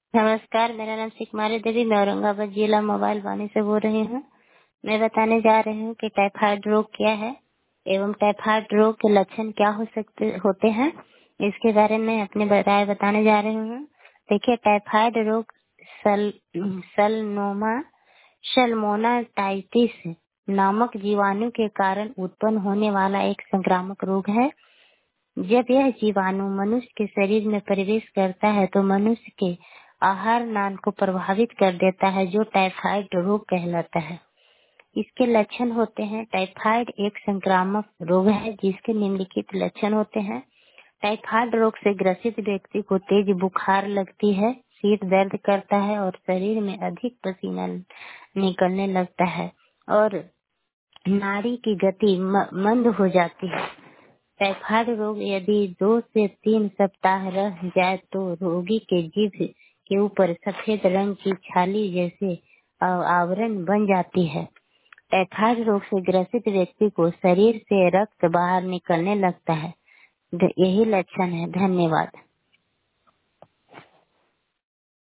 नमस्कार, मेरा नाम सुकुमारी देवी, मैं औरंगाबाद जिला मोबाइल वानी से बोल रही हूँ। मैं बताने जा रही हूँ कि टाइफाइड रोग क्या है एवं टाइफाइड रोग के लक्षण क्या होते हैं। इसके बारे में अपने राय बताने जा रही हूँ। देखिए, टाइफाइड रोग सल सलनोमा सल्मोनाटाइटिस नामक जीवाणु के कारण उत्पन्न होने वाला एक संक्रामक रोग है। जब यह जीवाणु मनुष्य के शरीर में प्रवेश करता है तो मनुष्य के आहार नाल को प्रभावित कर देता है, जो टाइफाइड रोग कहलाता है। इसके लक्षण होते हैं। टाइफाइड एक संक्रामक रोग है जिसके निम्नलिखित लक्षण होते हैं। टाइफाइड रोग से ग्रसित व्यक्ति को तेज बुखार लगती है, सिर दर्द करता है और शरीर में अधिक पसीना निकलने लगता है और नाड़ी की गति मंद हो जाती है। टाइफाइड रोग यदि 2 से 3 सप्ताह रह जाए तो रोगी के जीभ के ऊपर सफेद रंग की छाली जैसे आवरण बन जाती है। टाइफाइड रोग से ग्रसित व्यक्ति को शरीर से रक्त बाहर निकलने लगता है। यही लक्षण है। धन्यवाद।